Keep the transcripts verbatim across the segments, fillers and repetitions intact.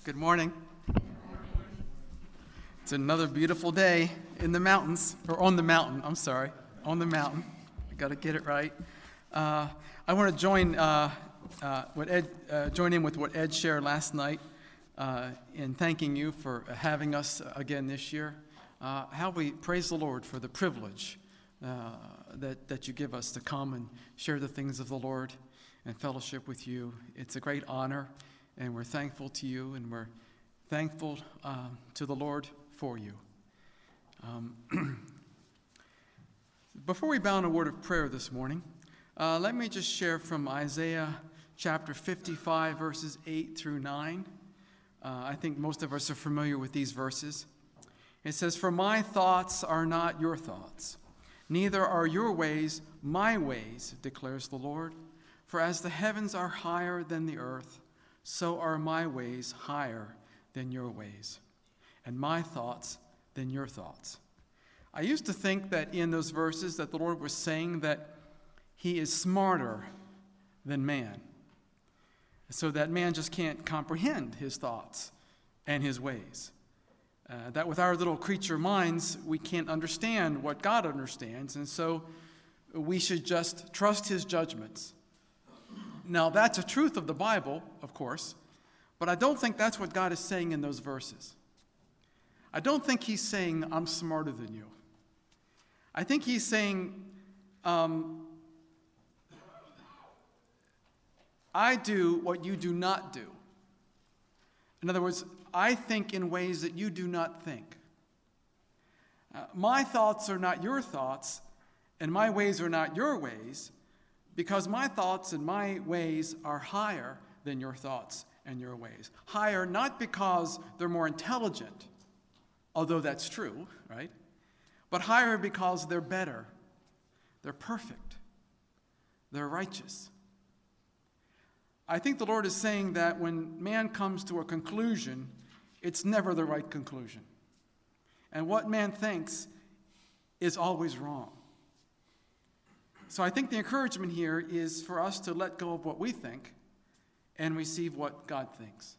Good morning. It's another beautiful day in the mountains, or on the mountain, I'm sorry, on the mountain. I got to get it right. Uh, I want to join uh, uh, what Ed, uh, join in with what Ed shared last night uh, in thanking you for having us again this year. Uh, how we praise the Lord for the privilege uh, that, that you give us to come and share the things of the Lord and fellowship with you. It's a great honor, and we're thankful to you, and we're thankful um, to the Lord for you. Um, before we bow in a word of prayer this morning, uh, let me just share from Isaiah chapter fifty-five, verses eight through nine. Uh, I think most of us are familiar with these verses. It says, "For my thoughts are not your thoughts, neither are your ways my ways, declares the Lord. For as the heavens are higher than the earth, so are my ways higher than your ways, and my thoughts than your thoughts." I used to think that in those verses that the Lord was saying that he is smarter than man, so that man just can't comprehend his thoughts and his ways. Uh, that with our little creature minds, we can't understand what God understands, and so we should just trust his judgments. Now, that's a truth of the Bible, of course, but I don't think that's what God is saying in those verses. I don't think he's saying, I'm smarter than you. I think he's saying, um, I do what you do not do. In other words, I think in ways that you do not think. Uh, my thoughts are not your thoughts, and my ways are not your ways, because my thoughts and my ways are higher than your thoughts and your ways. Higher not because they're more intelligent, although that's true, right? But higher because they're better, they're perfect, they're righteous. I think the Lord is saying that when man comes to a conclusion, it's never the right conclusion. And what man thinks is always wrong. So I think the encouragement here is for us to let go of what we think and receive what God thinks.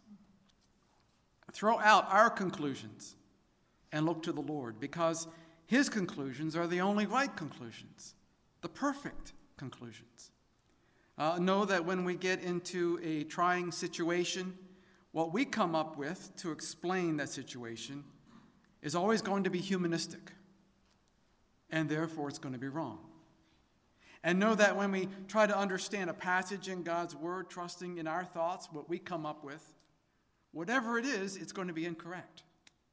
Throw out our conclusions and look to the Lord, because his conclusions are the only right conclusions, the perfect conclusions. Uh, know that when we get into a trying situation, what we come up with to explain that situation is always going to be humanistic, and therefore it's going to be wrong. And know that when we try to understand a passage in God's word, trusting in our thoughts, what we come up with, whatever it is, it's going to be incorrect.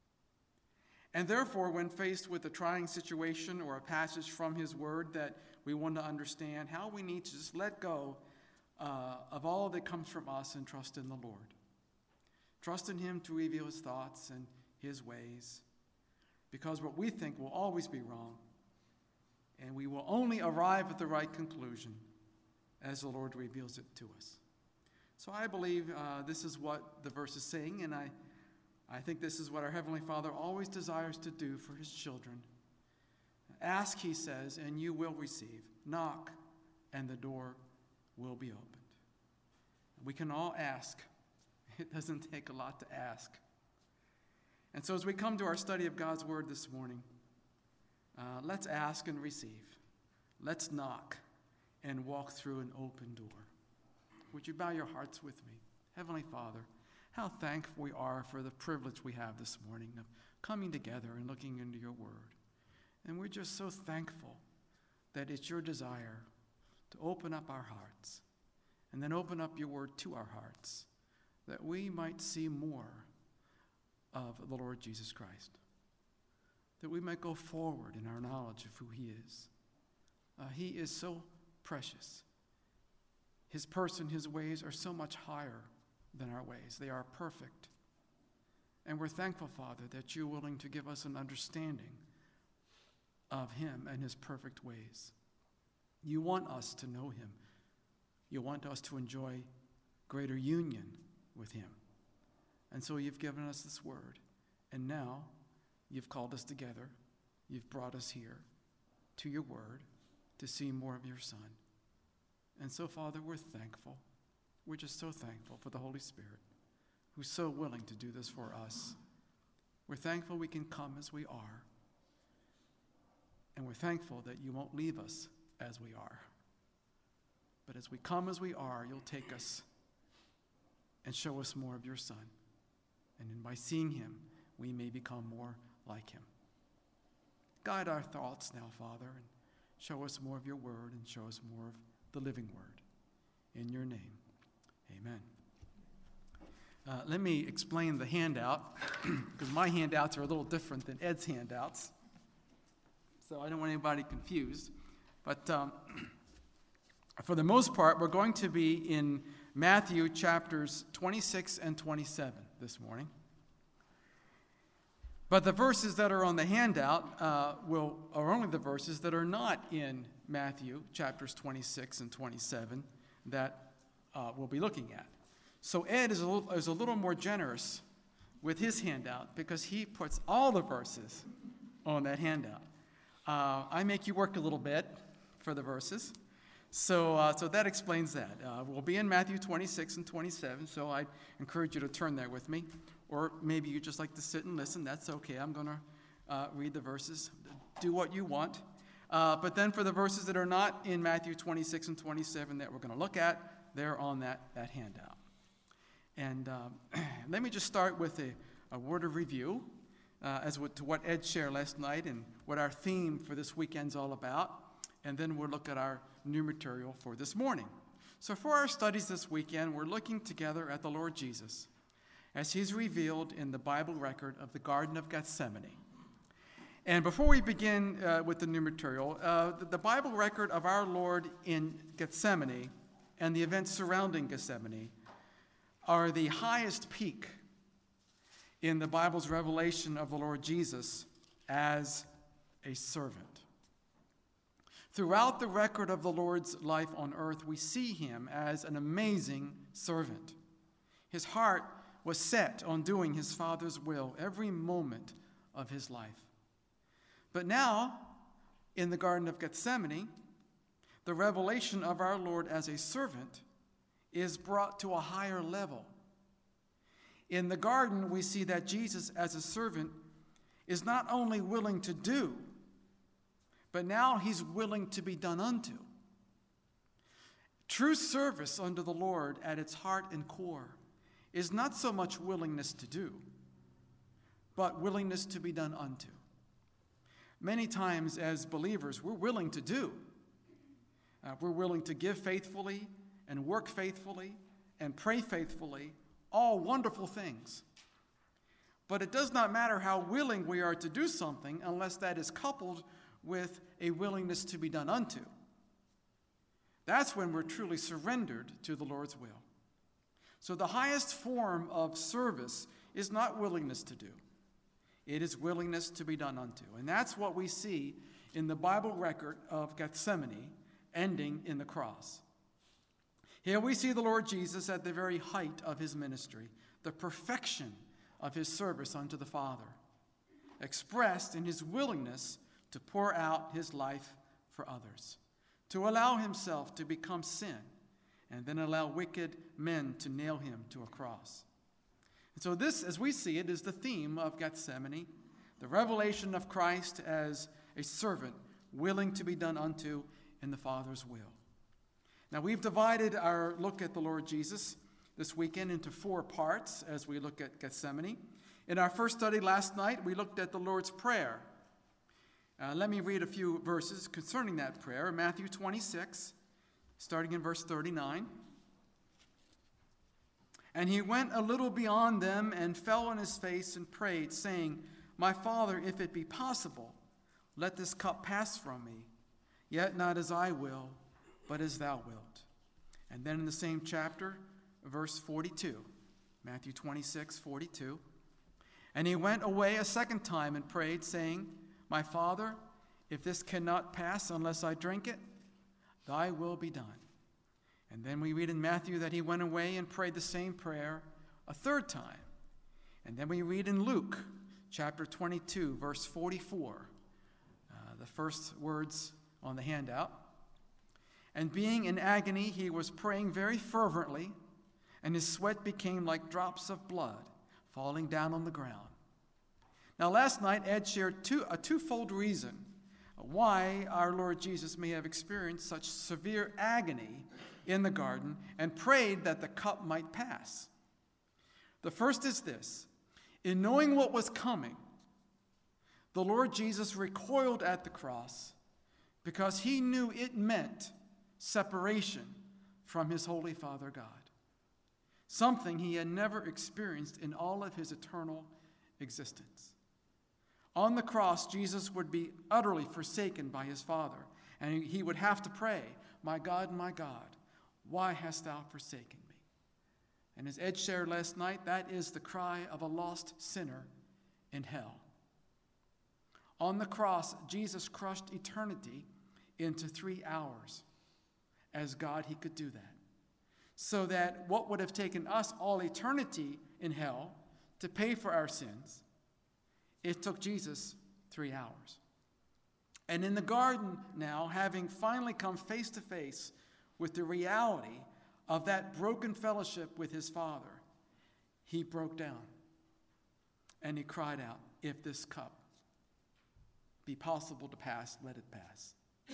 And therefore, when faced with a trying situation or a passage from his word that we want to understand, how we need to just let go uh, of all that comes from us and trust in the Lord. Trust in him to reveal his thoughts and his ways, because what we think will always be wrong. And we will only arrive at the right conclusion as the Lord reveals it to us. So I believe uh, this is what the verse is saying, and I, I think this is what our Heavenly Father always desires to do for his children. Ask, he says, and you will receive. Knock, and the door will be opened. We can all ask. It doesn't take a lot to ask. And so as we come to our study of God's Word this morning, Uh, let's ask and receive. Let's knock and walk through an open door. Would you bow your hearts with me? Heavenly Father, how thankful we are for the privilege we have this morning of coming together and looking into your word. And we're just so thankful that it's your desire to open up our hearts and then open up your word to our hearts, that we might see more of the Lord Jesus Christ, that we might go forward in our knowledge of who he is. Uh, he is so precious. His person, his ways are so much higher than our ways. They are perfect. And we're thankful, Father, that you're willing to give us an understanding of him and his perfect ways. You want us to know him. You want us to enjoy greater union with him. And so you've given us this word. And now you've called us together. You've brought us here to your word to see more of your Son. And so, Father, we're thankful. We're just so thankful for the Holy Spirit who's so willing to do this for us. We're thankful we can come as we are. And we're thankful that you won't leave us as we are. But as we come as we are, you'll take us and show us more of your Son. And by seeing him, we may become more like him. Guide our thoughts now, Father, and show us more of your word and show us more of the living word. In your name, amen. Uh, let me explain the handout, because my handouts are a little different than Ed's handouts. So I don't want anybody confused. But um, for the most part, we're going to be in Matthew chapters twenty-six and twenty-seven this morning. But the verses that are on the handout uh, will are only the verses that are not in Matthew chapters twenty-six and twenty-seven that uh, we'll be looking at. So Ed is a, little, is a little more generous with his handout because he puts all the verses on that handout. Uh, I make you work a little bit for the verses. So, uh, so that explains that. Uh, we'll be in Matthew twenty-six and twenty-seven, so I encourage you to turn there with me. Or maybe you just like to sit and listen. That's okay. I'm going to uh, read the verses. Do what you want. Uh, but then for the verses that are not in Matthew twenty-six and twenty-seven that we're going to look at, they're on that, that handout. And um, let me just start with a, a word of review uh, as to what Ed shared last night and what our theme for this weekend's all about. And then we'll look at our new material for this morning. So for our studies this weekend, we're looking together at the Lord Jesus as he's revealed in the Bible record of the Garden of Gethsemane. And before we begin uh, with the new material, uh, the, the Bible record of our Lord in Gethsemane and the events surrounding Gethsemane are the highest peak in the Bible's revelation of the Lord Jesus as a servant. Throughout the record of the Lord's life on earth, we see him as an amazing servant. His heart was set on doing his Father's will every moment of his life. But now, in the Garden of Gethsemane, the revelation of our Lord as a servant is brought to a higher level. In the garden, we see that Jesus as a servant is not only willing to do, but now he's willing to be done unto. True service unto the Lord at its heart and core is not so much willingness to do, but willingness to be done unto. Many times as believers, we're willing to do. Uh, we're willing to give faithfully and work faithfully and pray faithfully, all wonderful things. But it does not matter how willing we are to do something unless that is coupled with a willingness to be done unto. That's when we're truly surrendered to the Lord's will. So the highest form of service is not willingness to do. It is willingness to be done unto. And that's what we see in the Bible record of Gethsemane ending in the cross. Here we see the Lord Jesus at the very height of his ministry, the perfection of his service unto the Father, expressed in his willingness to pour out his life for others, to allow himself to become sin, and then allow wicked men to nail him to a cross. And so this, as we see it, is the theme of Gethsemane, the revelation of Christ as a servant willing to be done unto in the Father's will. Now, we've divided our look at the Lord Jesus this weekend into four parts as we look at Gethsemane. In our first study last night, we looked at the Lord's Prayer. Uh, let me read a few verses concerning that prayer. Matthew twenty-six, starting in verse thirty-nine. And he went a little beyond them and fell on his face and prayed, saying, My Father, if it be possible, let this cup pass from me. Yet not as I will, but as thou wilt. And then in the same chapter, verse forty-two, Matthew twenty-six, forty-two. And he went away a second time and prayed, saying, My Father, if this cannot pass unless I drink it, thy will be done. And then we read in Matthew that he went away and prayed the same prayer a third time. And then we read in Luke chapter twenty-two, verse forty-four, uh, the first words on the handout. And being in agony, he was praying very fervently and his sweat became like drops of blood falling down on the ground. Now, last night, Ed shared two, a twofold reason why our Lord Jesus may have experienced such severe agony in the garden and prayed that the cup might pass. The first is this: in knowing what was coming, the Lord Jesus recoiled at the cross because he knew it meant separation from his Holy Father God, something he had never experienced in all of his eternal existence. On the cross, Jesus would be utterly forsaken by his Father, and he would have to pray, "My God, my God, why hast thou forsaken me?" And as Ed shared last night, that is the cry of a lost sinner in hell. On the cross, Jesus crushed eternity into three hours. As God, he could do that. So that what would have taken us all eternity in hell to pay for our sins, it took Jesus three hours. And in the garden now, having finally come face to face with the reality of that broken fellowship with his Father, he broke down and he cried out, "If this cup be possible to pass, let it pass."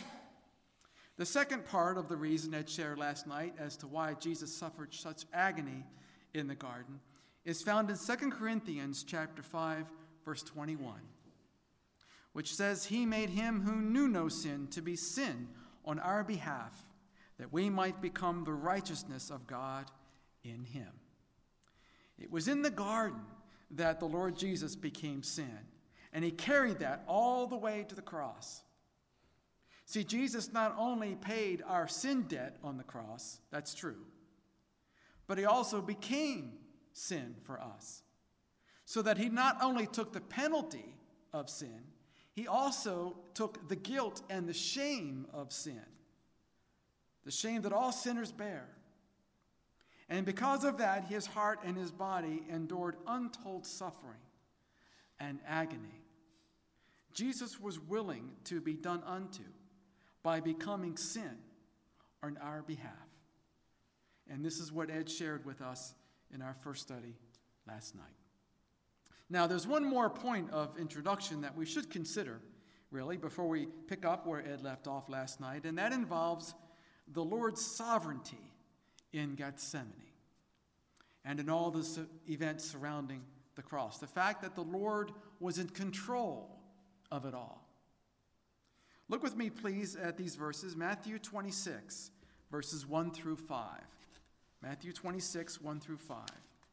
The second part of the reason Ed shared last night as to why Jesus suffered such agony in the garden is found in Second Corinthians chapter five, verse twenty-one, which says, "He made him who knew no sin to be sin on our behalf, that we might become the righteousness of God in him." It was in the garden that the Lord Jesus became sin, and he carried that all the way to the cross. See, Jesus not only paid our sin debt on the cross, that's true, but he also became sin for us, so that he not only took the penalty of sin, he also took the guilt and the shame of sin, the shame that all sinners bear. And because of that, his heart and his body endured untold suffering and agony. Jesus was willing to be done unto by becoming sin on our behalf. And this is what Ed shared with us in our first study last night. Now, there's one more point of introduction that we should consider, really, before we pick up where Ed left off last night, and that involves the Lord's sovereignty in Gethsemane and in all the events surrounding the cross. The fact that the Lord was in control of it all. Look with me, please, at these verses, Matthew twenty-six, verses one through five. Matthew twenty-six, one through five.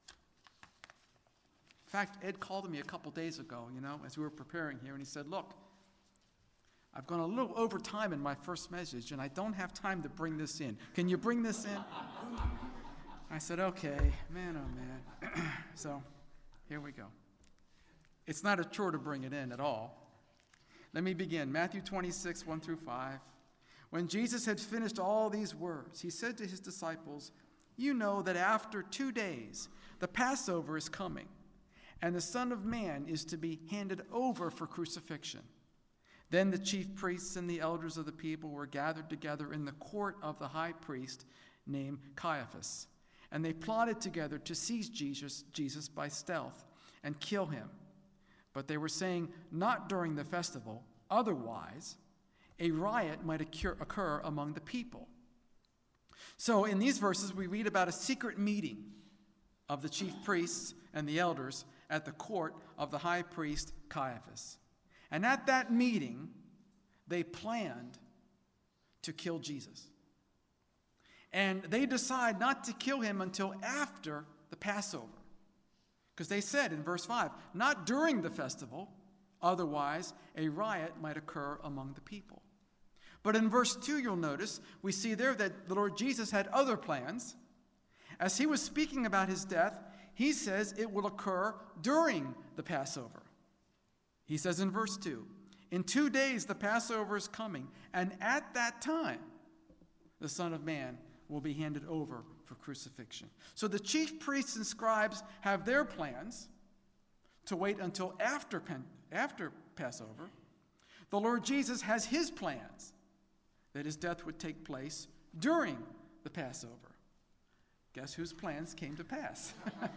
In fact, Ed called me a couple days ago, you know, as we were preparing here, and he said, "Look, I've gone a little over time in my first message, and I don't have time to bring this in. Can you bring this in?" I said, "Okay, man, oh man." So, here we go. It's not a chore to bring it in at all. Let me begin. Matthew twenty-six, one through five. When Jesus had finished all these words, he said to his disciples, "You know that after two days the Passover is coming, and the Son of Man is to be handed over for crucifixion." Then the chief priests and the elders of the people were gathered together in the court of the high priest named Caiaphas, and they plotted together to seize Jesus, Jesus by stealth and kill him. But they were saying, "Not during the festival, otherwise a riot might occur, occur among the people." So in these verses, we read about a secret meeting of the chief priests and the elders at the court of the high priest Caiaphas. And at that meeting, they planned to kill Jesus. And they decide not to kill him until after the Passover. Because they said in verse five, "Not during the festival, otherwise a riot might occur among the people." But in verse two, you'll notice, we see there that the Lord Jesus had other plans. As he was speaking about his death, he says it will occur during the Passover. He says in verse two, "In two days the Passover is coming, and at that time the Son of Man will be handed over for crucifixion." So the chief priests and scribes have their plans to wait until after, after Passover. The Lord Jesus has his plans that his death would take place during the Passover. Guess whose plans came to pass?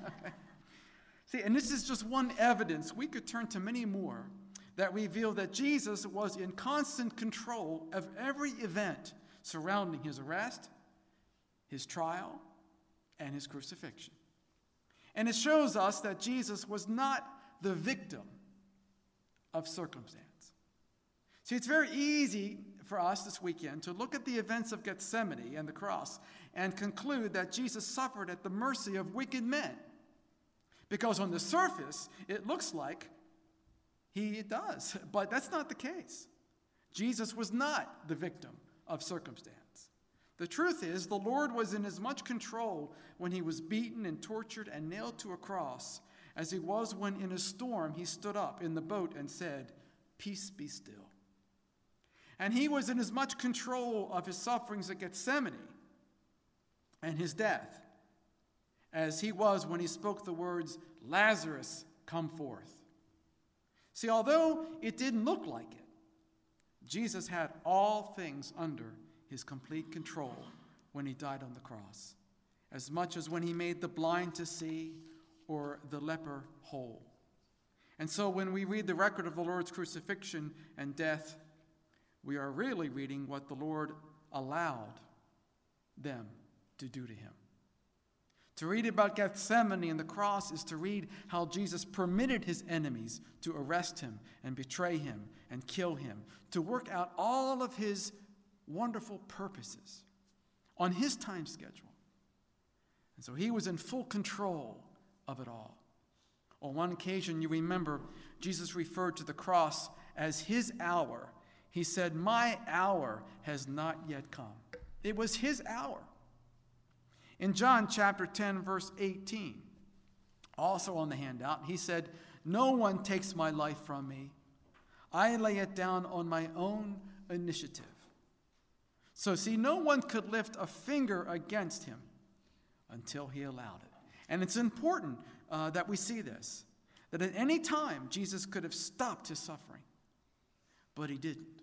See, and this is just one evidence. We could turn to many more that reveal that Jesus was in constant control of every event surrounding his arrest, his trial, and his crucifixion. And it shows us that Jesus was not the victim of circumstance. See, it's very easy for us this weekend to look at the events of Gethsemane and the cross and conclude that Jesus suffered at the mercy of wicked men. Because on the surface, it looks like he does, but that's not the case. Jesus was not the victim of circumstance. The truth is, the Lord was in as much control when he was beaten and tortured and nailed to a cross as he was when in a storm he stood up in the boat and said, "Peace be still." And he was in as much control of his sufferings at Gethsemane and his death as he was when he spoke the words, "Lazarus, come forth." See, although it didn't look like it, Jesus had all things under his complete control when he died on the cross, as much as when he made the blind to see or the leper whole. And so when we read the record of the Lord's crucifixion and death, we are really reading what the Lord allowed them to do to him. To read about Gethsemane and the cross is to read how Jesus permitted his enemies to arrest him and betray him and kill him, to work out all of his wonderful purposes on his time schedule. And so he was in full control of it all. On one occasion, you remember, Jesus referred to the cross as his hour. He said, "My hour has not yet come." It was his hour. In John chapter ten, verse eighteen, also on the handout, he said, "No one takes my life from me. I lay it down on my own initiative." So see, no one could lift a finger against him until he allowed it. And it's important uh, that we see this, that at any time Jesus could have stopped his suffering, but he didn't.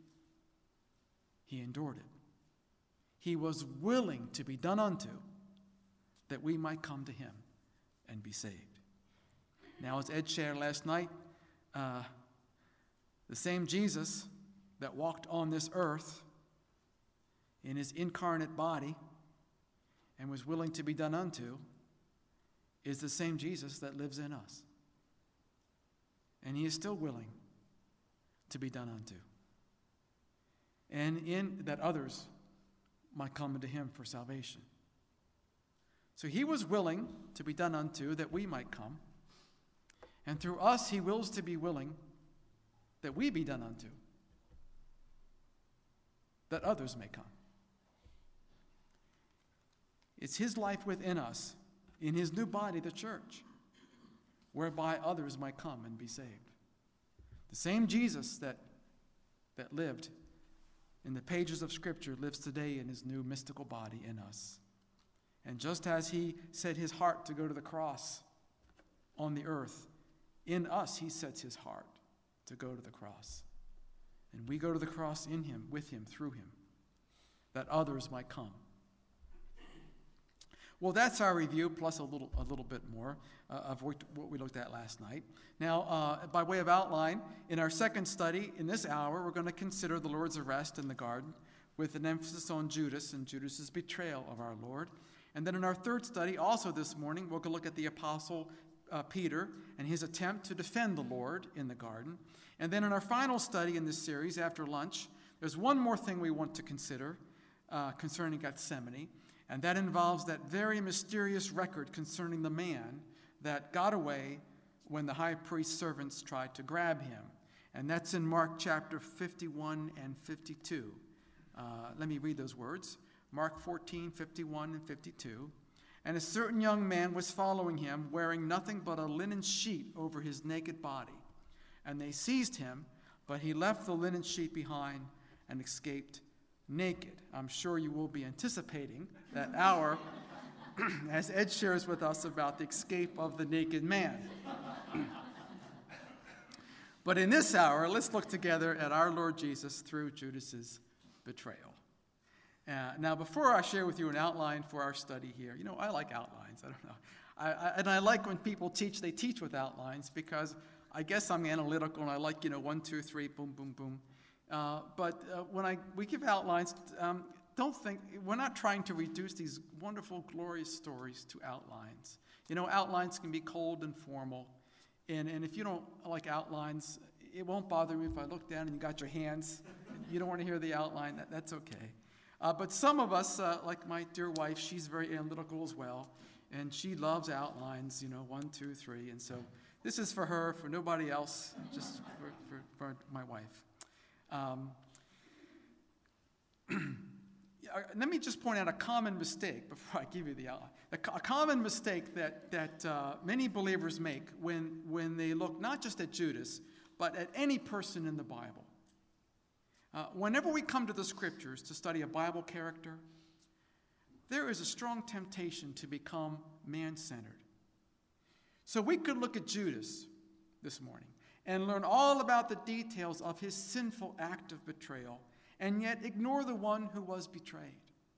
He endured it. He was willing to be done unto, that we might come to him and be saved. Now, as Ed shared last night, uh, the same Jesus that walked on this earth in his incarnate body and was willing to be done unto is the same Jesus that lives in us. And he is still willing to be done unto. And in that others might come unto him for salvation. So he was willing to be done unto that we might come. And through us he wills to be willing that we be done unto, that others may come. It's his life within us, in his new body, the church, whereby others might come and be saved. The same Jesus that, that lived in the pages of Scripture lives today in his new mystical body in us. And just as he set his heart to go to the cross on the earth, in us he sets his heart to go to the cross. And we go to the cross in him, with him, through him, that others might come. Well, that's our review, plus a little, a little bit more uh, of what we looked at last night. Now, uh, by way of outline, in our second study in this hour, we're going to consider the Lord's arrest in the garden with an emphasis on Judas and Judas's betrayal of our Lord. And then in our third study, also this morning, we're going to look at the Apostle uh, Peter and his attempt to defend the Lord in the garden. And then in our final study in this series, after lunch, there's one more thing we want to consider uh, concerning Gethsemane. And that involves that very mysterious record concerning the man that got away when the high priest's servants tried to grab him. And that's in Mark chapter fifty-one and fifty-two. Uh, let me read those words. Mark fourteen, fifty-one and fifty-two. "And a certain young man was following him, wearing nothing but a linen sheet over his naked body. And they seized him, but he left the linen sheet behind and escaped naked." I'm sure you will be anticipating that hour as Ed shares with us about the escape of the naked man. But in this hour, let's look together at our Lord Jesus through Judas's betrayal. Uh, now, before I share with you an outline for our study here, you know, I like outlines. I don't know. I, I, and I like when people teach, they teach with outlines because I guess I'm analytical and I like, you know, one, two, three, boom, boom, boom. Uh, but uh, when I we give outlines, um, don't think, we're not trying to reduce these wonderful, glorious stories to outlines. You know, outlines can be cold and formal. And, and if you don't like outlines, it won't bother me if I look down and you got your hands. You don't want to hear the outline, that, that's okay. Uh, but some of us, uh, like my dear wife, she's very analytical as well, and she loves outlines, you know, one, two, three. And so this is for her, for nobody else, just for, for, for my wife. Um, let me just point out a common mistake before I give you the outline. A, a common mistake that, that uh, many believers make when, when they look not just at Judas, but at any person in the Bible. Uh, whenever we come to the scriptures to study a Bible character, there is a strong temptation to become man-centered. So we could look at Judas this morning and learn all about the details of his sinful act of betrayal, and yet ignore the one who was betrayed.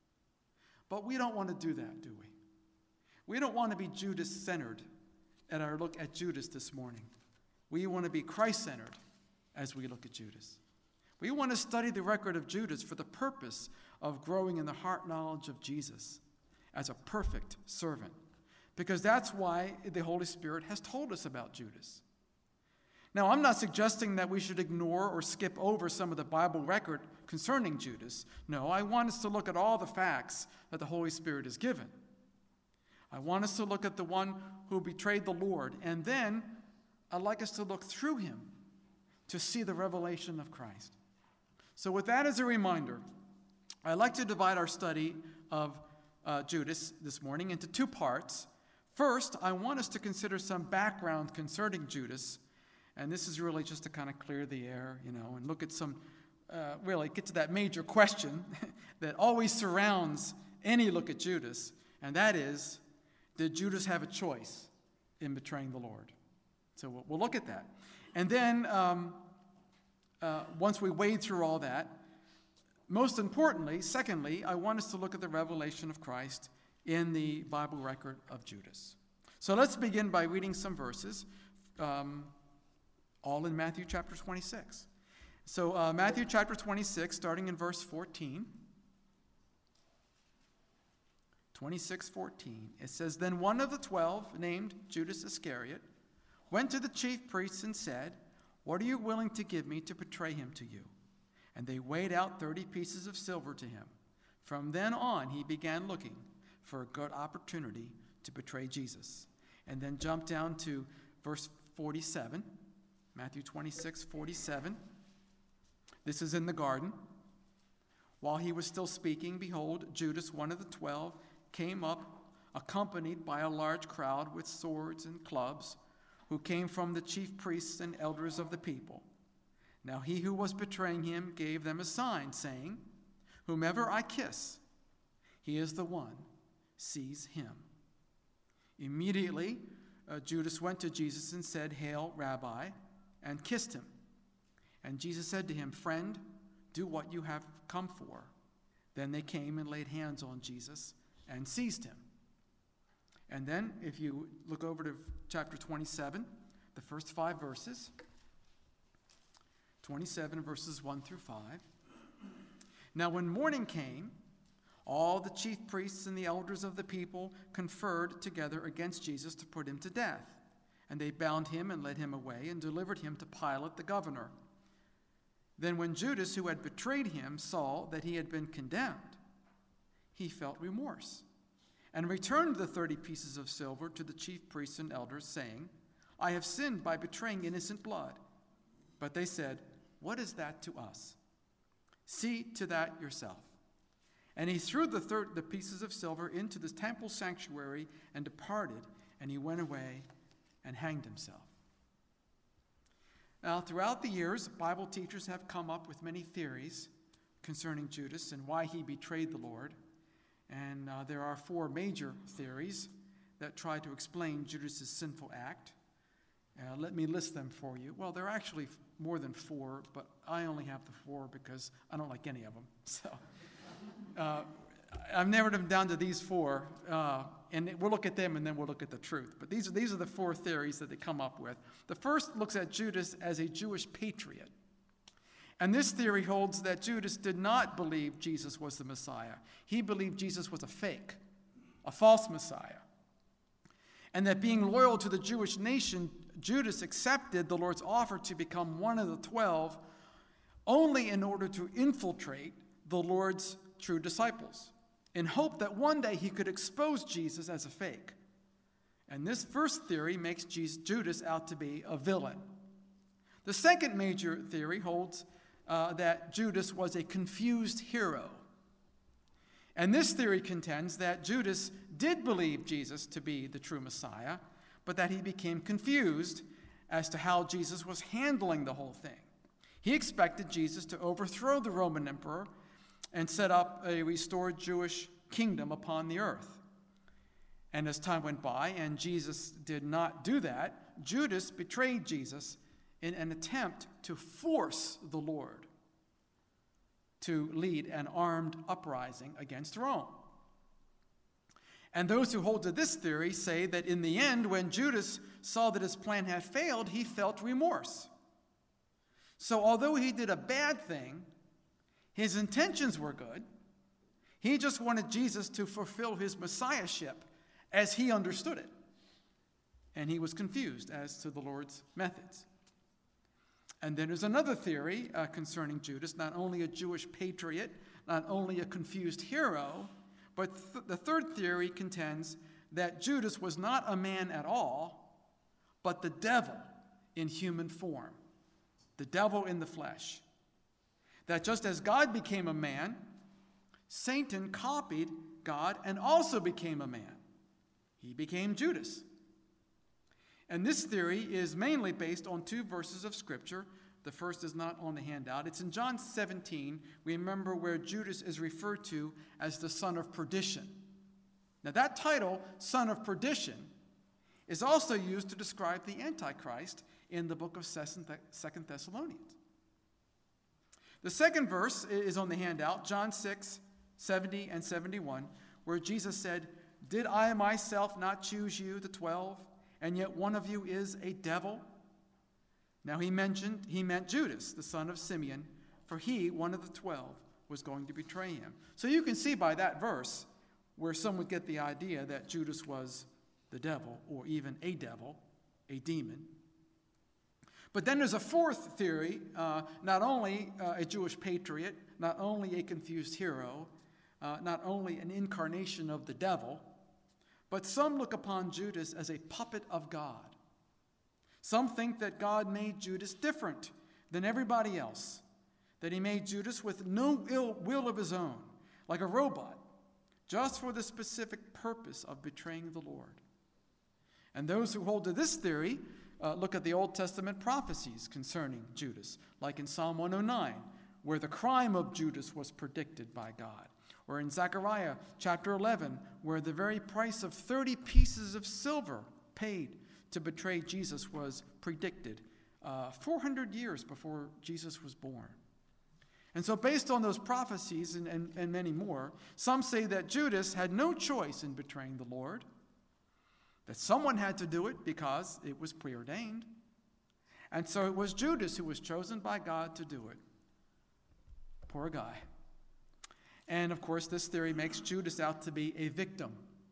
But we don't want to do that, do we? We don't want to be Judas-centered at our look at Judas this morning. We want to be Christ-centered as we look at Judas. We want to study the record of Judas for the purpose of growing in the heart knowledge of Jesus as a perfect servant, because that's why the Holy Spirit has told us about Judas. Now, I'm not suggesting that we should ignore or skip over some of the Bible record concerning Judas. No, I want us to look at all the facts that the Holy Spirit has given. I want us to look at the one who betrayed the Lord, and then I'd like us to look through him to see the revelation of Christ. So with that as a reminder, I'd like to divide our study of uh, Judas this morning into two parts. First, I want us to consider some background concerning Judas, and this is really just to kind of clear the air, you know, and look at some, uh, really get to that major question that always surrounds any look at Judas, and that is, did Judas have a choice in betraying the Lord? So we'll, we'll look at that. And then, um, uh, once we wade through all that, most importantly, secondly, I want us to look at the revelation of Christ in the Bible record of Judas. So let's begin by reading some verses, um, all in Matthew chapter twenty-six. So uh, Matthew chapter twenty-six, starting in verse fourteen. twenty-six fourteen. It says, "Then one of the twelve, named Judas Iscariot, went to the chief priests and said, 'What are you willing to give me to betray him to you?' And they weighed out thirty pieces of silver to him. From then on, he began looking for a good opportunity to betray Jesus." And then jump down to verse forty-seven, Matthew twenty-six forty-seven. This is in the garden. "While he was still speaking, behold, Judas, one of the twelve, came up, accompanied by a large crowd with swords and clubs, who came from the chief priests and elders of the people. Now he who was betraying him gave them a sign, saying, 'Whomever I kiss, he is the one. Seize him.' Immediately, uh, Judas went to Jesus and said, 'Hail, Rabbi,' and kissed him. And Jesus said to him, 'Friend, do what you have come for.' Then they came and laid hands on Jesus and seized him." And then, if you look over to chapter twenty-seven, the first five verses, twenty-seven verses one through five. "Now when morning came, all the chief priests and the elders of the people conferred together against Jesus to put him to death. And they bound him and led him away and delivered him to Pilate the governor. Then when Judas, who had betrayed him, saw that he had been condemned, he felt remorse and returned the thirty pieces of silver to the chief priests and elders, saying, 'I have sinned by betraying innocent blood.' But they said, 'What is that to us? See to that yourself.' And he threw the, third, the pieces of silver into the temple sanctuary and departed, and he went away and hanged himself." Now, throughout the years, Bible teachers have come up with many theories concerning Judas and why he betrayed the Lord. And uh, there are four major theories that try to explain Judas' sinful act. Uh, let me list them for you. Well, there are actually more than four, but I only have the four because I don't like any of them. So, Uh, I've narrowed them down to these four, uh, and we'll look at them and then we'll look at the truth. But these are, these are the four theories that they come up with. The first looks at Judas as a Jewish patriot. And this theory holds that Judas did not believe Jesus was the Messiah. He believed Jesus was a fake, a false Messiah. And that being loyal to the Jewish nation, Judas accepted the Lord's offer to become one of the twelve only in order to infiltrate the Lord's true disciples, in hope that one day he could expose Jesus as a fake. And this first theory makes Jesus, Judas out to be a villain. The second major theory holds uh, that Judas was a confused hero. And this theory contends that Judas did believe Jesus to be the true Messiah, but that he became confused as to how Jesus was handling the whole thing. He expected Jesus to overthrow the Roman emperor and set up a restored Jewish kingdom upon the earth. And as time went by and Jesus did not do that, Judas betrayed Jesus in an attempt to force the Lord to lead an armed uprising against Rome. And those who hold to this theory say that in the end, when Judas saw that his plan had failed, he felt remorse. So although he did a bad thing, his intentions were good. He just wanted Jesus to fulfill his messiahship as he understood it. And he was confused as to the Lord's methods. And then there's another theory uh, concerning Judas, not only a Jewish patriot, not only a confused hero, but th- the third theory contends that Judas was not a man at all, but the devil in human form, the devil in the flesh. That just as God became a man, Satan copied God and also became a man. He became Judas. And this theory is mainly based on two verses of Scripture. The first is not on the handout. It's in John seventeen. Remember where Judas is referred to as the son of perdition. Now that title, son of perdition, is also used to describe the Antichrist in the book of Second Thessalonians. The second verse is on the handout, John six, seventy and seventy-one, where Jesus said, "Did I myself not choose you, the twelve, and yet one of you is a devil?" Now he mentioned, he meant Judas, the son of Simeon, for he, one of the twelve, was going to betray him. So you can see by that verse where some would get the idea that Judas was the devil, or even a devil, a demon. But then there's a fourth theory, uh, not only uh, a Jewish patriot, not only a confused hero, uh, not only an incarnation of the devil, but some look upon Judas as a puppet of God. Some think that God made Judas different than everybody else, that he made Judas with no ill will of his own, like a robot, just for the specific purpose of betraying the Lord. And those who hold to this theory uh, look at the Old Testament prophecies concerning Judas, like in Psalm one oh nine, where the crime of Judas was predicted by God. Or in Zechariah chapter eleven, where the very price of thirty pieces of silver paid to betray Jesus was predicted uh, four hundred years before Jesus was born. And so based on those prophecies and, and, and many more, some say that Judas had no choice in betraying the Lord, that someone had to do it because it was preordained. And so it was Judas who was chosen by God to do it. Poor guy. And of course, this theory makes Judas out to be a victim.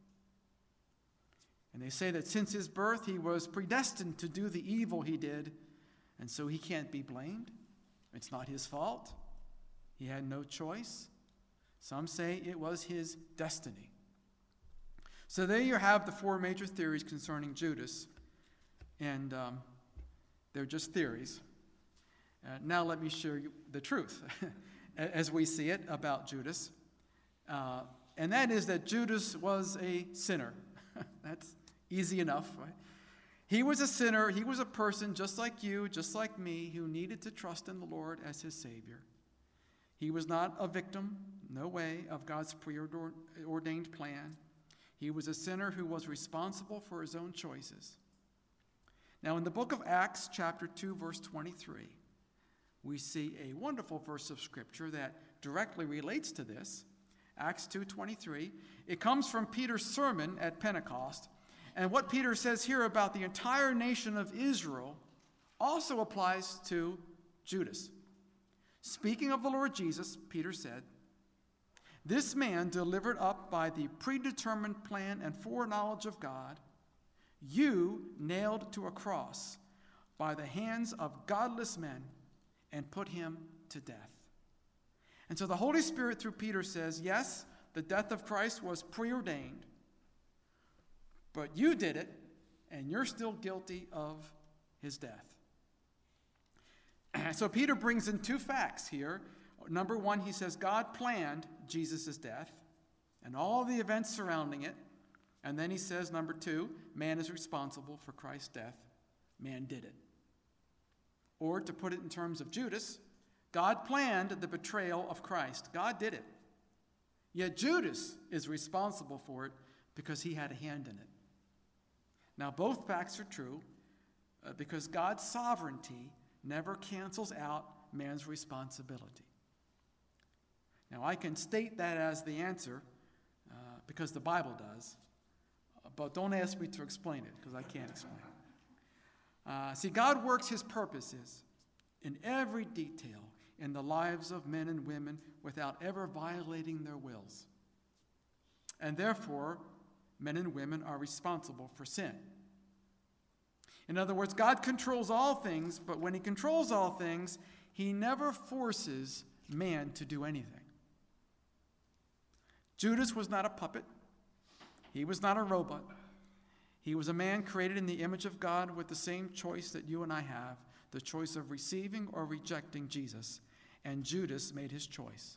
And they say that since his birth, he was predestined to do the evil he did, and so he can't be blamed. It's not his fault. He had no choice. Some say it was his destiny. So there you have the four major theories concerning Judas, and um, they're just theories. Uh, now let me share you the truth as we see it about Judas. Uh, and that is that Judas was a sinner. That's easy enough, right? He was a sinner. He was a person just like you, just like me, who needed to trust in the Lord as his Savior. He was not a victim, no way, of God's preordained plan. He was a sinner who was responsible for his own choices. Now, in the book of Acts, chapter two, verse twenty-three, we see a wonderful verse of Scripture that directly relates to this. Acts two twenty-three. It comes from Peter's sermon at Pentecost. And what Peter says here about the entire nation of Israel also applies to Judas. Speaking of the Lord Jesus, Peter said, "This man delivered up by the predetermined plan and foreknowledge of God, you nailed to a cross by the hands of godless men and put him to death." And so the Holy Spirit through Peter says, yes, the death of Christ was preordained, but you did it, and you're still guilty of his death. So Peter brings in two facts here. Number one, he says God planned Jesus' death and all the events surrounding it. And then he says, number two, man is responsible for Christ's death. Man did it. Or to put it in terms of Judas, God planned the betrayal of Christ. God did it. Yet Judas is responsible for it because he had a hand in it. Now, both facts are true uh, because God's sovereignty never cancels out man's responsibility. Now, I can state that as the answer uh, because the Bible does, but don't ask me to explain it because I can't explain it. Uh, see, God works his purposes in every detail in the lives of men and women without ever violating their wills. And therefore, men and women are responsible for sin. In other words, God controls all things, but when he controls all things, he never forces man to do anything. Judas was not a puppet. He was not a robot. He was a man created in the image of God with the same choice that you and I have, the choice of receiving or rejecting Jesus. And Judas made his choice.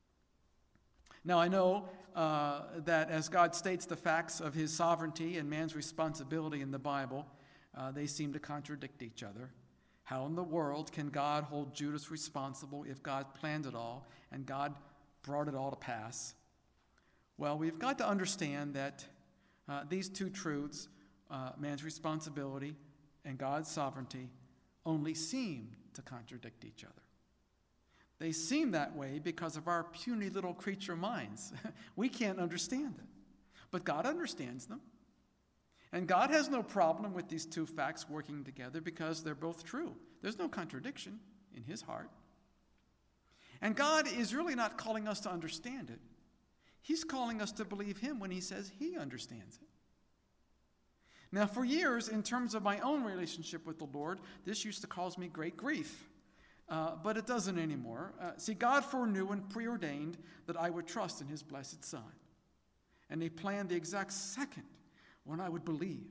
Now, I know uh, that as God states the facts of his sovereignty and man's responsibility in the Bible, uh, they seem to contradict each other. How in the world can God hold Judas responsible if God planned it all and God brought it all to pass? Well, we've got to understand that uh, these two truths, uh, man's responsibility and God's sovereignty, only seem to contradict each other. They seem that way because of our puny little creature minds. We can't understand it. But God understands them. And God has no problem with these two facts working together because they're both true. There's no contradiction in his heart. And God is really not calling us to understand it. He's calling us to believe him when he says he understands it. Now, for years, in terms of my own relationship with the Lord, this used to cause me great grief. Uh, but it doesn't anymore. Uh, see, God foreknew and preordained that I would trust in his blessed Son. And he planned the exact second when I would believe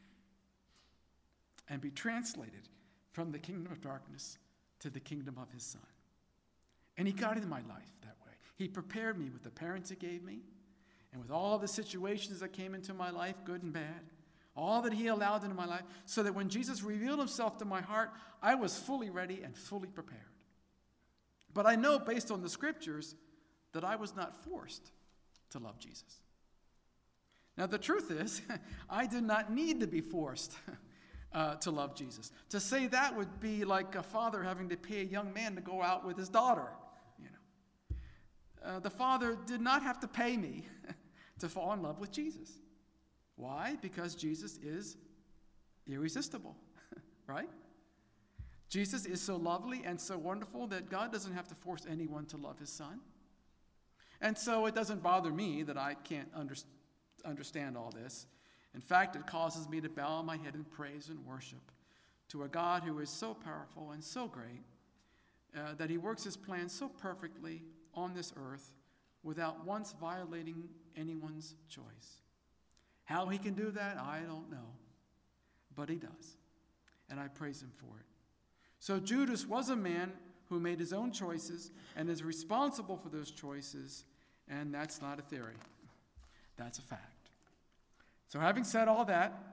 and be translated from the kingdom of darkness to the kingdom of his Son. And he guided my life that way. He prepared me with the parents he gave me and with all the situations that came into my life, good and bad. All that he allowed into my life, so that when Jesus revealed himself to my heart, I was fully ready and fully prepared. But I know, based on the scriptures, that I was not forced to love Jesus. Now, the truth is, I did not need to be forced uh, to love Jesus. To say that would be like a father having to pay a young man to go out with his daughter. You know, uh, the father did not have to pay me to fall in love with Jesus. Why? Because Jesus is irresistible, right? Jesus is so lovely and so wonderful that God doesn't have to force anyone to love his Son. And so it doesn't bother me that I can't under, understand all this. In fact, it causes me to bow my head in praise and worship to a God who is so powerful and so great uh, that he works his plan so perfectly on this earth without once violating anyone's choice. How he can do that, I don't know. But he does. And I praise him for it. So Judas was a man who made his own choices and is responsible for those choices. And that's not a theory. That's a fact. So having said all that,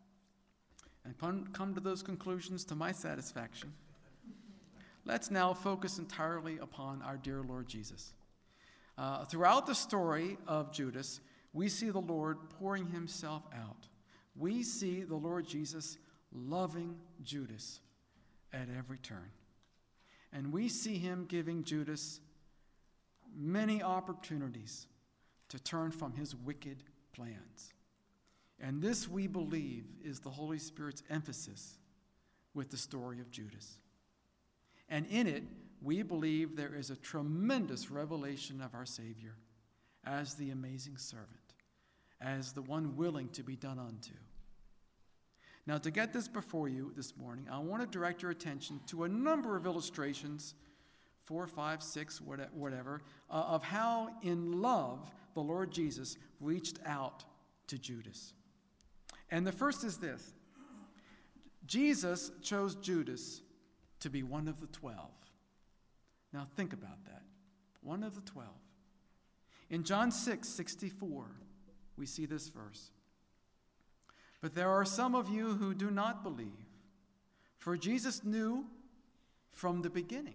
and come to those conclusions to my satisfaction, let's now focus entirely upon our dear Lord Jesus. Uh, throughout the story of Judas, we see the Lord pouring himself out. We see the Lord Jesus loving Judas at every turn. And we see him giving Judas many opportunities to turn from his wicked plans. And this, we believe, is the Holy Spirit's emphasis with the story of Judas. And in it, we believe there is a tremendous revelation of our Savior as the amazing servant, as the one willing to be done unto. Now, to get this before you this morning, I want to direct your attention to a number of illustrations, four, five, six, whatever, uh, of how in love the Lord Jesus reached out to Judas. And the first is this. Jesus chose Judas to be one of the twelve. Now think about that. One of the twelve. In John six sixty-four, we see this verse. But there are some of you who do not believe, for Jesus knew from the beginning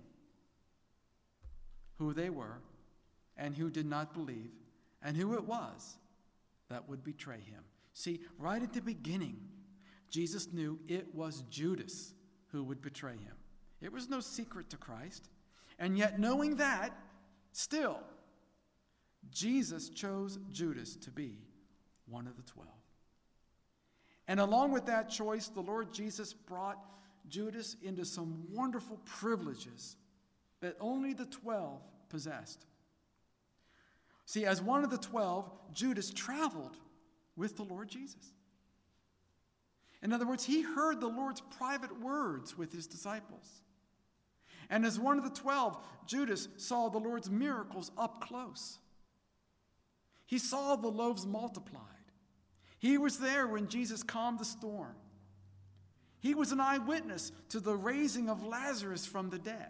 who they were and who did not believe and who it was that would betray him. See, right at the beginning, Jesus knew it was Judas who would betray him. It was no secret to Christ. And yet, knowing that, still, Jesus chose Judas to be one of the twelve. And along with that choice, the Lord Jesus brought Judas into some wonderful privileges that only the twelve possessed. See, as one of the twelve, Judas traveled with the Lord Jesus. In other words, he heard the Lord's private words with his disciples. And as one of the twelve, Judas saw the Lord's miracles up close. He saw the loaves multiplied. He was there when Jesus calmed the storm. He was an eyewitness to the raising of Lazarus from the dead.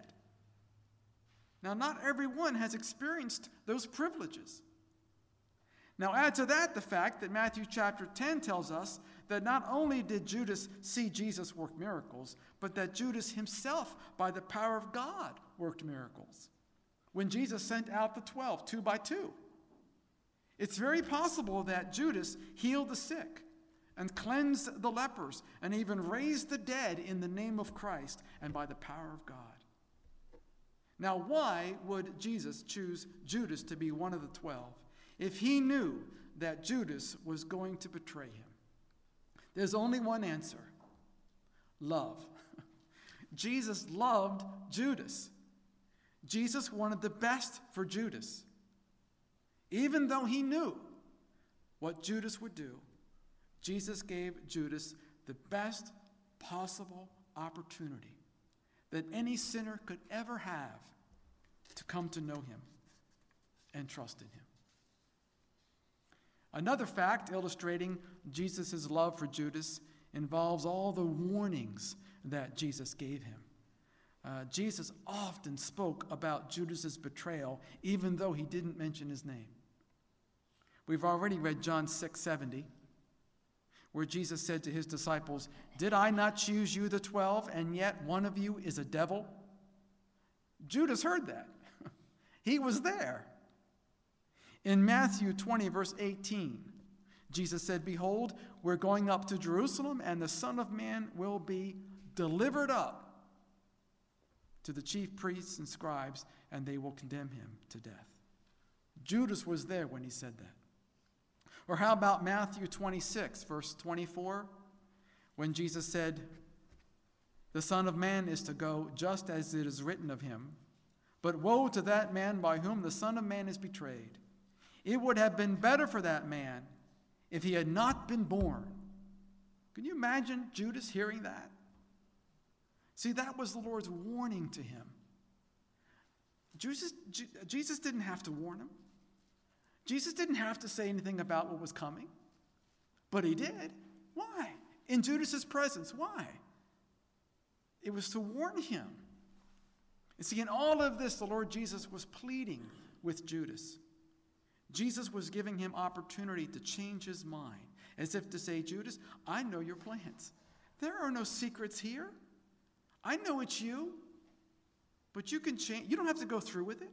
Now, not everyone has experienced those privileges. Now, add to that the fact that Matthew chapter ten tells us that not only did Judas see Jesus work miracles, but that Judas himself, by the power of God, worked miracles when Jesus sent out the twelve, two by two. It's very possible that Judas healed the sick and cleansed the lepers and even raised the dead in the name of Christ and by the power of God. Now, why would Jesus choose Judas to be one of the twelve if he knew that Judas was going to betray him? There's only one answer: love. Jesus loved Judas. Jesus wanted the best for Judas. Even though he knew what Judas would do, Jesus gave Judas the best possible opportunity that any sinner could ever have to come to know him and trust in him. Another fact illustrating Jesus' love for Judas involves all the warnings that Jesus gave him. Uh, Jesus often spoke about Judas' betrayal, even though he didn't mention his name. We've already read John six seventy, where Jesus said to his disciples, "Did I not choose you, the twelve, and yet one of you is a devil?" Judas heard that. He was there. In Matthew twenty, verse eighteen, Jesus said, "Behold, we're going up to Jerusalem, and the Son of Man will be delivered up to the chief priests and scribes, and they will condemn him to death." Judas was there when he said that. Or how about Matthew twenty-six, verse twenty-four, when Jesus said, "The Son of Man is to go just as it is written of him, but woe to that man by whom the Son of Man is betrayed. It would have been better for that man if he had not been born." Can you imagine Judas hearing that? See, that was the Lord's warning to him. Jesus, Jesus didn't have to warn him. Jesus didn't have to say anything about what was coming, but he did. Why? In Judas's presence. Why? It was to warn him. And see, in all of this, the Lord Jesus was pleading with Judas. Jesus was giving him opportunity to change his mind, as if to say, "Judas, I know your plans. There are no secrets here. I know it's you, but you can change. You don't have to go through with it."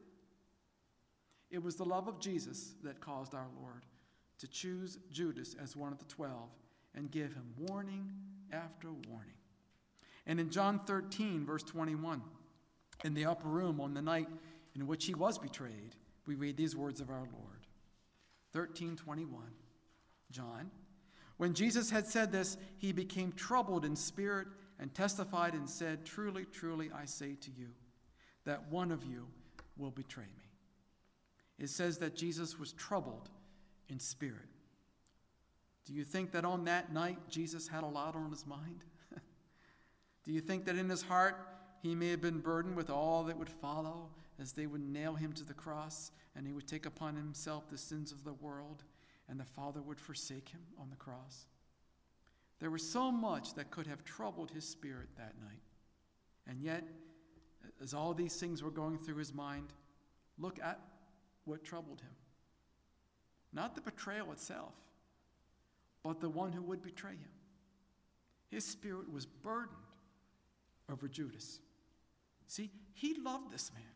It was the love of Jesus that caused our Lord to choose Judas as one of the twelve and give him warning after warning. And in John thirteen, verse twenty-one, in the upper room on the night in which he was betrayed, we read these words of our Lord. thirteen twenty-one, John. When Jesus had said this, he became troubled in spirit and testified and said, "Truly, truly, I say to you, that one of you will betray me." It says that Jesus was troubled in spirit. Do you think that on that night Jesus had a lot on his mind? Do you think that in his heart he may have been burdened with all that would follow as they would nail him to the cross and he would take upon himself the sins of the world and the Father would forsake him on the cross? There was so much that could have troubled his spirit that night. And yet, as all these things were going through his mind, look at what troubled him. Not the betrayal itself, but the one who would betray him. His spirit was burdened over Judas. See, he loved this man.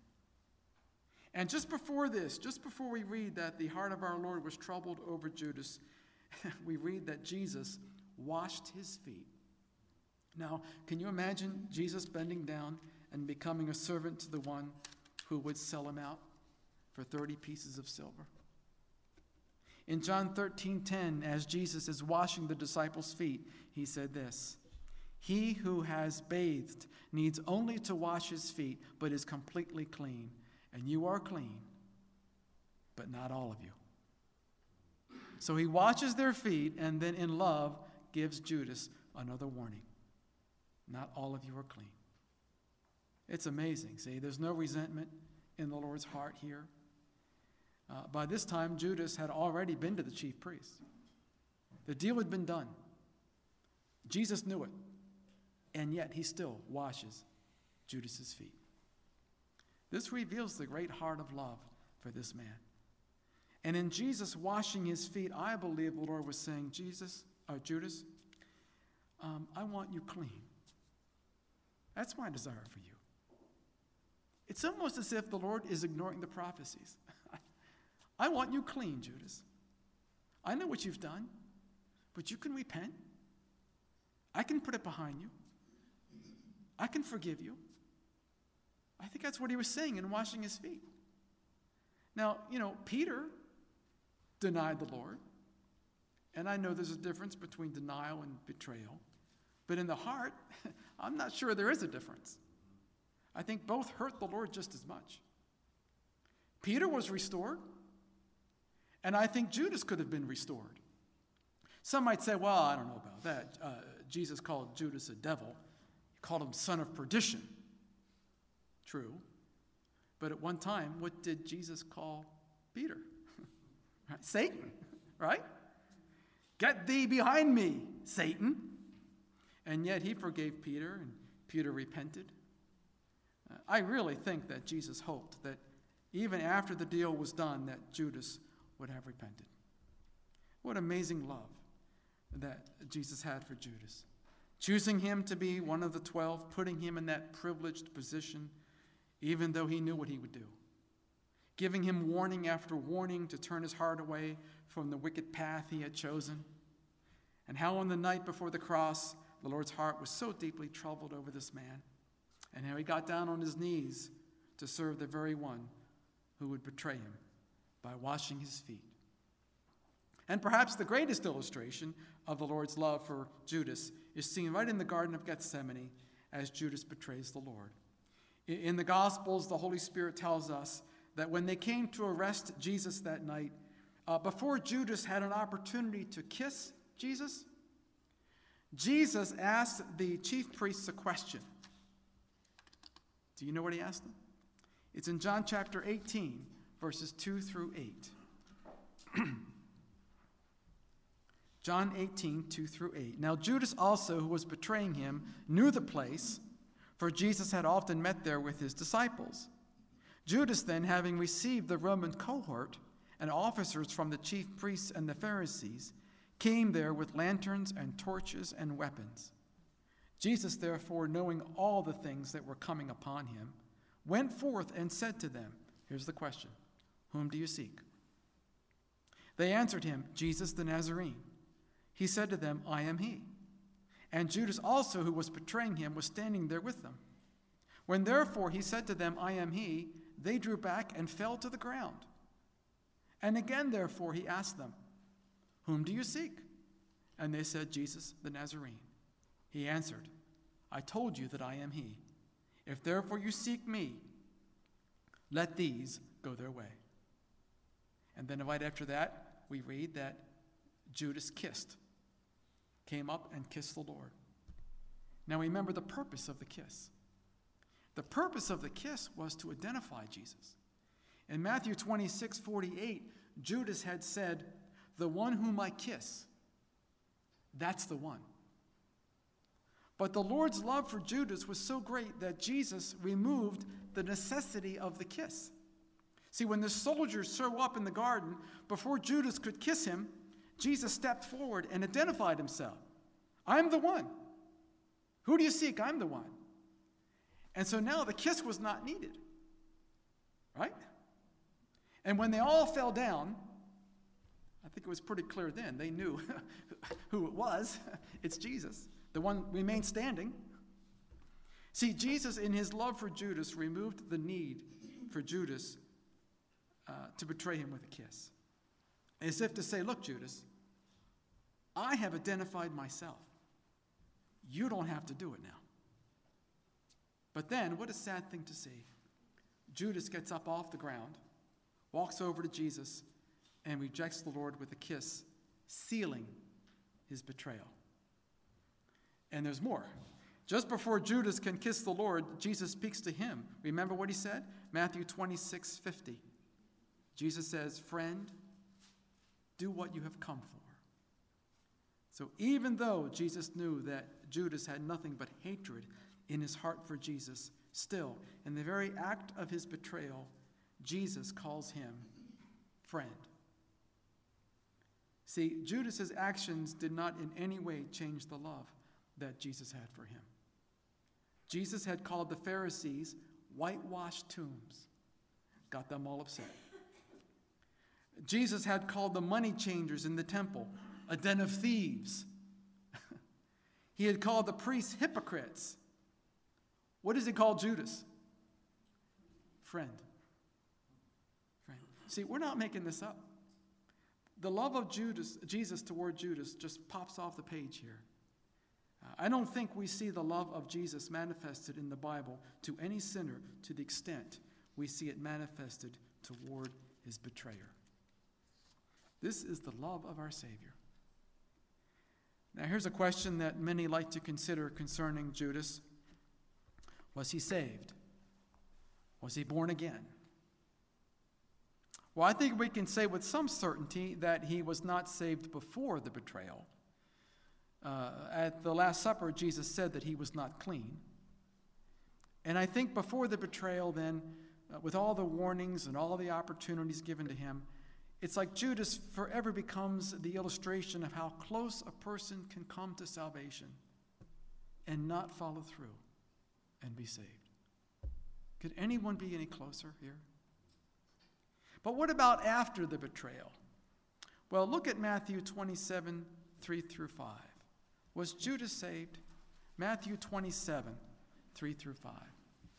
And just before this, just before we read that the heart of our Lord was troubled over Judas, we read that Jesus washed his feet. Now, can you imagine Jesus bending down and becoming a servant to the one who would sell him out for thirty pieces of silver? In John thirteen ten, as Jesus is washing the disciples' feet, he said this, "He who has bathed needs only to wash his feet, but is completely clean. And you are clean, but not all of you." So he washes their feet and then in love gives Judas another warning. Not all of you are clean. It's amazing. See, there's no resentment in the Lord's heart here. Uh, by this time, Judas had already been to the chief priests. The deal had been done. Jesus knew it, and yet he still washes Judas's feet. This reveals the great heart of love for this man. And in Jesus washing his feet, I believe the Lord was saying, Jesus, uh, Judas, um, I want you clean. That's my desire for you. It's almost as if the Lord is ignoring the prophecies. I want you clean, Judas. I know what you've done, but you can repent. I can put it behind you. I can forgive you. I think that's what he was saying in washing his feet. Now, you know, Peter denied the Lord. And I know there's a difference between denial and betrayal. But in the heart, I'm not sure there is a difference. I think both hurt the Lord just as much. Peter was restored. And I think Judas could have been restored. Some might say, well, I don't know about that. Uh, Jesus called Judas a devil. He called him son of perdition. True. But at one time, what did Jesus call Peter? Right? Satan, right? Get thee behind me, Satan. And yet he forgave Peter, and Peter repented. Uh, I really think that Jesus hoped that even after the deal was done, that Judas would have repented. What amazing love that Jesus had for Judas. Choosing him to be one of the twelve, putting him in that privileged position, even though he knew what he would do. Giving him warning after warning to turn his heart away from the wicked path he had chosen. And how on the night before the cross, the Lord's heart was so deeply troubled over this man. And how he got down on his knees to serve the very one who would betray him by washing his feet. And perhaps the greatest illustration of the Lord's love for Judas is seen right in the Garden of Gethsemane as Judas betrays the Lord. In the Gospels, the Holy Spirit tells us that when they came to arrest Jesus that night, uh, before Judas had an opportunity to kiss Jesus, Jesus asked the chief priests a question. Do you know what he asked them? It's in John chapter eighteen, verses two through eight. John eighteen, two through eight. Now Judas also, who was betraying him, knew the place, for Jesus had often met there with his disciples. Judas then, having received the Roman cohort and officers from the chief priests and the Pharisees, came there with lanterns and torches and weapons. Jesus, therefore, knowing all the things that were coming upon him, went forth and said to them, here's the question, whom do you seek? They answered him, Jesus the Nazarene. He said to them, I am he. And Judas also, who was betraying him, was standing there with them. When therefore he said to them, I am he, they drew back and fell to the ground. And again, therefore, he asked them, "Whom do you seek?" And they said, "Jesus the Nazarene." He answered, "I told you that I am he. If therefore you seek me, let these go their way." And then right after that, we read that Judas kissed, came up and kissed the Lord. Now remember the purpose of the kiss. The purpose of the kiss was to identify Jesus. In Matthew twenty-six forty-eight, Judas had said, "The one whom I kiss, that's the one." But the Lord's love for Judas was so great that Jesus removed the necessity of the kiss. See, when the soldiers show up in the garden, before Judas could kiss him, Jesus stepped forward and identified himself. "I'm the one. Who do you seek? I'm the one." And so now the kiss was not needed. Right? And when they all fell down, I think it was pretty clear then. They knew who it was. It's Jesus. The one remained standing. See, Jesus, in his love for Judas, removed the need for Judas uh, to betray him with a kiss. As if to say, "Look, Judas, I have identified myself. You don't have to do it now." But then, what a sad thing to see. Judas gets up off the ground, walks over to Jesus, and rejects the Lord with a kiss, sealing his betrayal. And there's more. Just before Judas can kiss the Lord, Jesus speaks to him. Remember what he said? Matthew twenty-six fifty. Jesus says, "Friend, do what you have come for." So even though Jesus knew that Judas had nothing but hatred in his heart for Jesus, still, in the very act of his betrayal, Jesus calls him friend. See, Judas's actions did not in any way change the love that Jesus had for him. Jesus had called the Pharisees whitewashed tombs, got them all upset. Jesus had called the money changers in the temple a den of thieves. He had called the priests hypocrites. What does he call Judas? Friend. Friend. See, we're not making this up. The love of Judas, Jesus toward Judas just pops off the page here. Uh, I don't think we see the love of Jesus manifested in the Bible to any sinner to the extent we see it manifested toward his betrayer. This is the love of our Savior. Now, here's a question that many like to consider concerning Judas. Was he saved? Was he born again? Well, I think we can say with some certainty that he was not saved before the betrayal. Uh, at the Last Supper, Jesus said that he was not clean. And I think before the betrayal, then, uh, with all the warnings and all the opportunities given to him, it's like Judas forever becomes the illustration of how close a person can come to salvation and not follow through and be saved. Could anyone be any closer here? But what about after the betrayal? Well, look at Matthew twenty-seven, three through five. Was Judas saved? Matthew twenty-seven, three through five.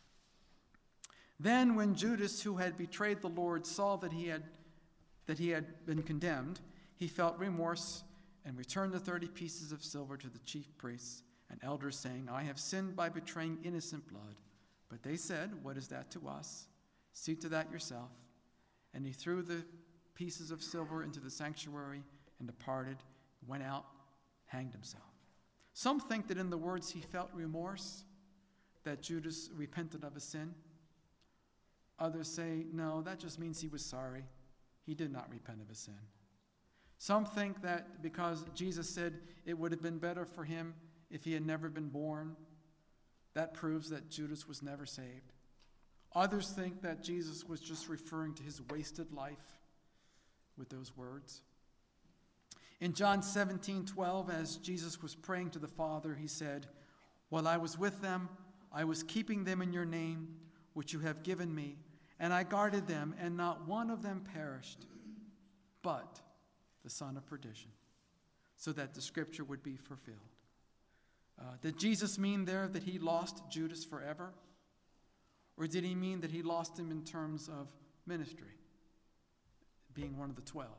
Then when Judas, who had betrayed the Lord, saw that he had that he had been condemned, he felt remorse and returned the thirty pieces of silver to the chief priests and elders, saying, "I have sinned by betraying innocent blood." But they said, "What is that to us? See to that yourself." And he threw the pieces of silver into the sanctuary and departed, went out, hanged himself. Some think that in the words he felt remorse, that Judas repented of his sin. Others say, no, that just means he was sorry. He did not repent of his sin. Some think that because Jesus said it would have been better for him if he had never been born, that proves that Judas was never saved. Others think that Jesus was just referring to his wasted life with those words. In John seventeen twelve, as Jesus was praying to the Father, he said, "While I was with them, I was keeping them in your name, which you have given me, and I guarded them, and not one of them perished, but the son of perdition," so that the scripture would be fulfilled. Uh, did Jesus mean there that he lost Judas forever? Or did he mean that he lost him in terms of ministry? being one of the twelve?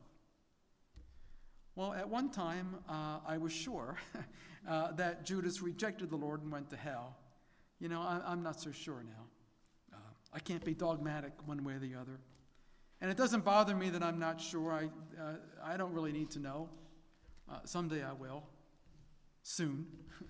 Well, at one time, uh, I was sure uh, that Judas rejected the Lord and went to hell. You know, I, I'm not so sure now. Uh, I can't be dogmatic one way or the other. And it doesn't bother me that I'm not sure. I, uh, I don't really need to know. Uh, someday I will. Soon.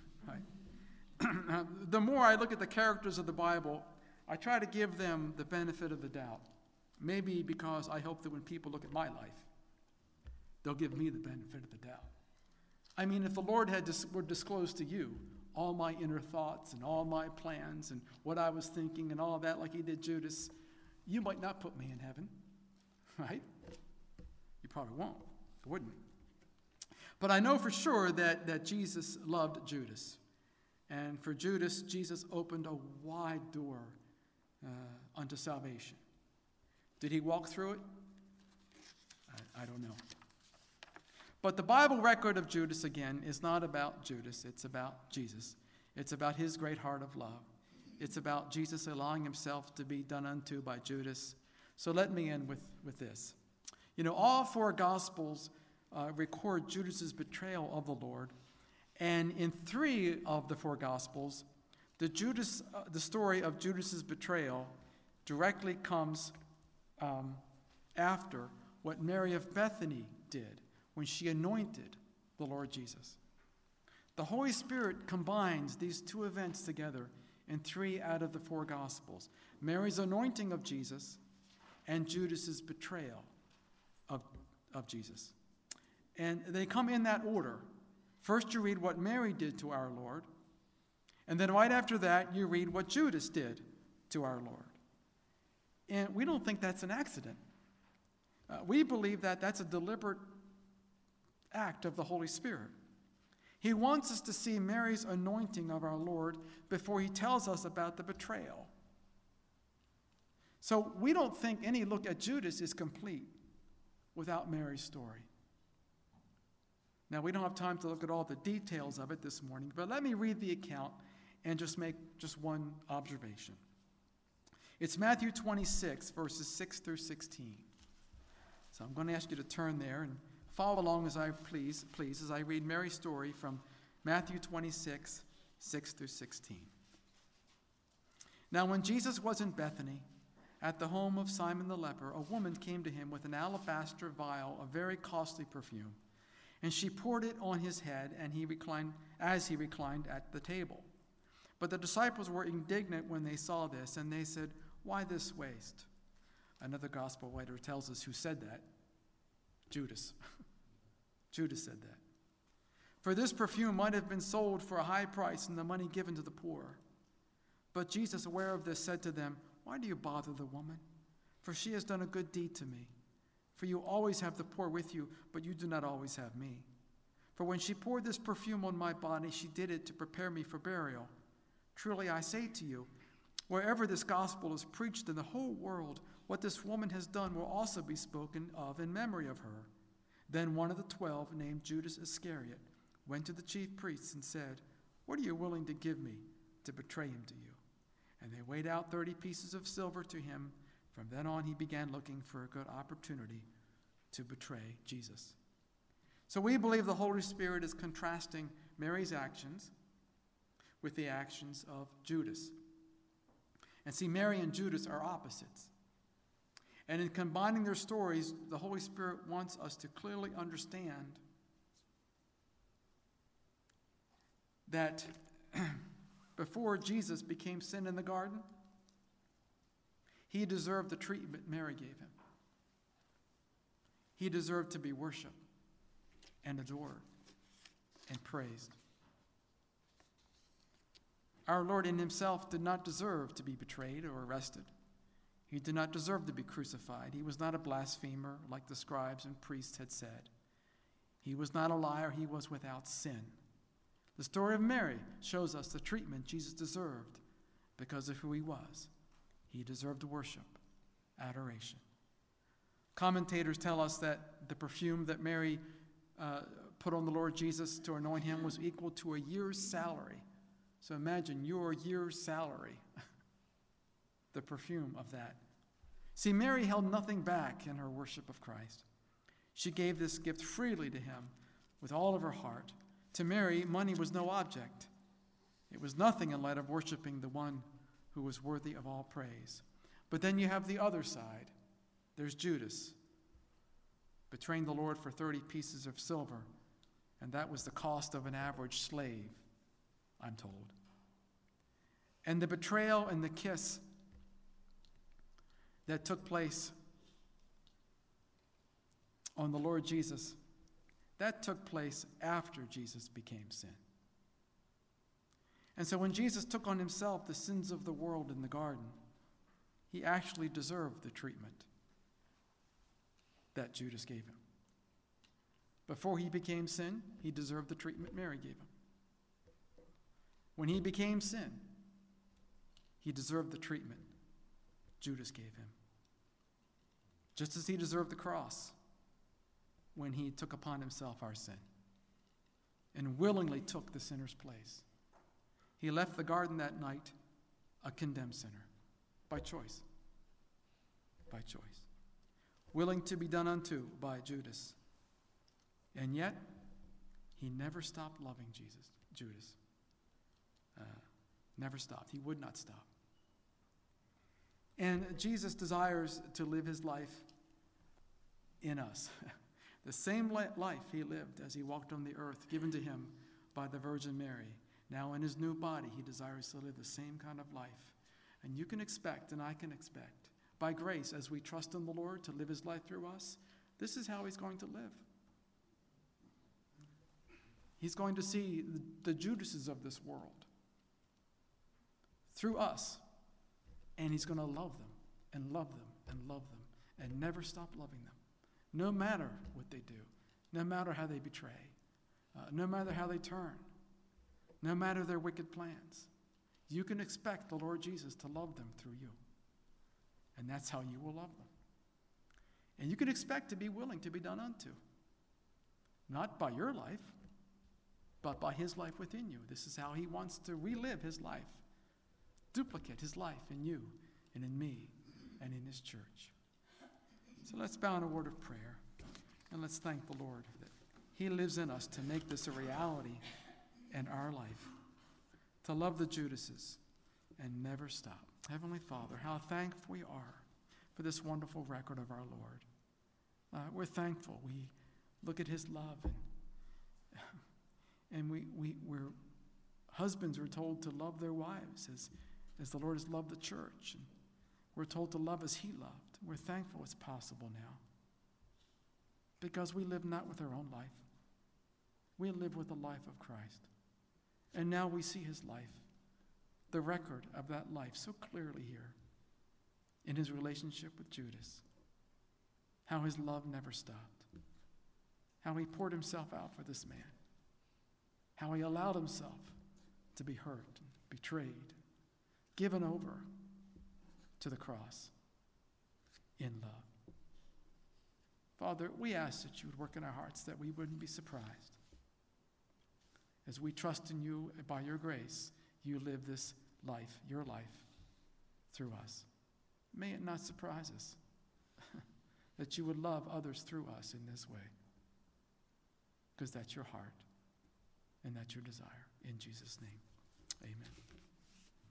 Right? The more I look at the characters of the Bible, I try to give them the benefit of the doubt. Maybe because I hope that when people look at my life, they'll give me the benefit of the doubt. I mean, if the Lord had dis- were disclosed to you all my inner thoughts and all my plans and what I was thinking and all of that like he did Judas, you might not put me in heaven, right? You probably won't, wouldn't. But I know for sure that, that Jesus loved Judas. And for Judas, Jesus opened a wide door uh, unto salvation. Did he walk through it? I, I don't know. But the Bible record of Judas, again, is not about Judas. It's about Jesus. It's about his great heart of love. It's about Jesus allowing himself to be done unto by Judas. So let me end with, with this. You know, all four Gospels uh, record Judas's betrayal of the Lord. And in three of the four Gospels, the, Judas, uh, the story of Judas's betrayal directly comes um, after what Mary of Bethany did when she anointed the Lord Jesus. The Holy Spirit combines these two events together in three out of the four Gospels. Mary's anointing of Jesus and Judas's betrayal of, of Jesus. And they come in that order. First you read what Mary did to our Lord, and then right after that you read what Judas did to our Lord. And we don't think that's an accident. Uh, we believe that that's a deliberate act of the Holy Spirit. He wants us to see Mary's anointing of our Lord before he tells us about the betrayal. So we don't think any look at Judas is complete without Mary's story. Now, we don't have time to look at all the details of it this morning, but let me read the account and just make just one observation. It's Matthew twenty-six, verses six through sixteen. So I'm going to ask you to turn there and follow along as I please, please, as I read Mary's story from Matthew twenty-six, six through sixteen. Now, when Jesus was in Bethany, at the home of Simon the leper, a woman came to him with an alabaster vial of very costly perfume. And she poured it on his head, and he reclined as he reclined at the table. But the disciples were indignant when they saw this, and they said, "Why this waste?" Another gospel writer tells us who said that. Judas. Judas said that. For this perfume might have been sold for a high price and the money given to the poor. But Jesus, aware of this, said to them, "Why do you bother the woman? For she has done a good deed to me. For you always have the poor with you, but you do not always have me. For when she poured this perfume on my body, she did it to prepare me for burial. Truly I say to you, wherever this gospel is preached in the whole world, what this woman has done will also be spoken of in memory of her." Then one of the twelve, named Judas Iscariot, went to the chief priests and said, "What are you willing to give me to betray him to you?" And they weighed out thirty pieces of silver to him. From then on, he began looking for a good opportunity to betray Jesus. So we believe the Holy Spirit is contrasting Mary's actions with the actions of Judas. And see, Mary and Judas are opposites. And in combining their stories, the Holy Spirit wants us to clearly understand that before Jesus became sin in the garden, he deserved the treatment Mary gave him. He deserved to be worshiped and adored and praised. Our Lord in himself did not deserve to be betrayed or arrested. He did not deserve to be crucified. He was not a blasphemer like the scribes and priests had said. He was not a liar. He was without sin. The story of Mary shows us the treatment Jesus deserved because of who he was. He deserved worship, adoration. Commentators tell us that the perfume that Mary uh, put on the Lord Jesus to anoint him was equal to a year's salary. So imagine your year's salary, the perfume of that. See, Mary held nothing back in her worship of Christ. She gave this gift freely to him with all of her heart. To Mary, money was no object. It was nothing in light of worshiping the one who was worthy of all praise. But then you have the other side. There's Judas, betraying the Lord for thirty pieces of silver, and that was the cost of an average slave, I'm told. And the betrayal and the kiss that took place on the Lord Jesus, that took place after Jesus became sin. And so when Jesus took on himself the sins of the world in the garden, he actually deserved the treatment that Judas gave him. Before he became sin, he deserved the treatment Mary gave him. When he became sin, he deserved the treatment Judas gave him. Just as he deserved the cross when he took upon himself our sin and willingly took the sinner's place. He left the garden that night a condemned sinner by choice. By choice. Willing to be done unto by Judas. And yet, he never stopped loving Jesus, Judas. Uh, never stopped. He would not stop. And Jesus desires to live his life in us. The same life he lived as he walked on the earth, given to him by the Virgin Mary. Now in his new body, he desires to live the same kind of life. And you can expect, and I can expect, by grace, as we trust in the Lord to live his life through us, this is how he's going to live. He's going to see the, the Judases of this world through us, and he's going to love them and love them and love them and never stop loving them, no matter what they do, no matter how they betray, uh, no matter how they turn, no matter their wicked plans. You can expect the Lord Jesus to love them through you, and that's how you will love them. And you can expect to be willing to be done unto, not by your life, but by his life within you. This is how he wants to relive his life, duplicate his life in you and in me and in his church. So let's bow in a word of prayer, and let's thank the Lord that he lives in us to make this a reality in our life, to love the Judases and never stop. Heavenly Father, how thankful we are for this wonderful record of our Lord. Uh, we're thankful. We look at his love, and, and we, we, we're husbands are told to love their wives as, as the Lord has loved the church. And we're told to love as he loved. We're thankful it's possible now, because we live not with our own life. We live with the life of Christ. And now we see his life, the record of that life so clearly here in his relationship with Judas, how his love never stopped, how he poured himself out for this man, how he allowed himself to be hurt, betrayed, given over to the cross in love. Father, we ask that you would work in our hearts, that we wouldn't be surprised. As we trust in you, by your grace, you live this life, your life, through us. May it not surprise us that you would love others through us in this way, because that's your heart and that's your desire. In Jesus' name, amen.